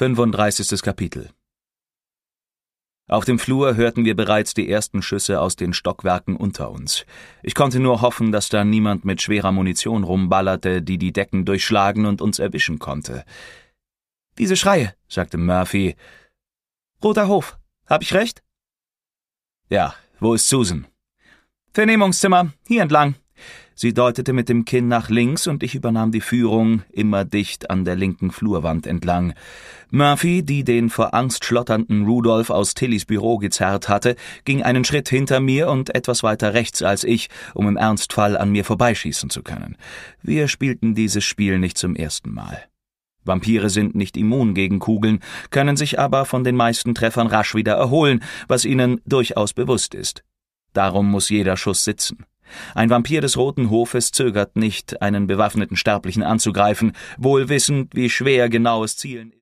35. Kapitel. Auf dem Flur hörten wir bereits die ersten Schüsse aus den Stockwerken unter uns. Ich konnte nur hoffen, dass da niemand mit schwerer Munition rumballerte, die die Decken durchschlagen und uns erwischen konnte. »Diese Schreie«, sagte Murphy. »Roter Hof, hab ich recht?« »Ja, wo ist Susan?« »Vernehmungszimmer, hier entlang.« Sie deutete mit dem Kinn nach links und ich übernahm die Führung, immer dicht an der linken Flurwand entlang. Murphy, die den vor Angst schlotternden Rudolph aus Tillys Büro gezerrt hatte, ging einen Schritt hinter mir und etwas weiter rechts als ich, um im Ernstfall an mir vorbeischießen zu können. Wir spielten dieses Spiel nicht zum ersten Mal. Vampire sind nicht immun gegen Kugeln, können sich aber von den meisten Treffern rasch wieder erholen, was ihnen durchaus bewusst ist. Darum muss jeder Schuss sitzen. Ein Vampir des Roten Hofes zögert nicht, einen bewaffneten Sterblichen anzugreifen, wohl wissend, wie schwer genaues Zielen ist.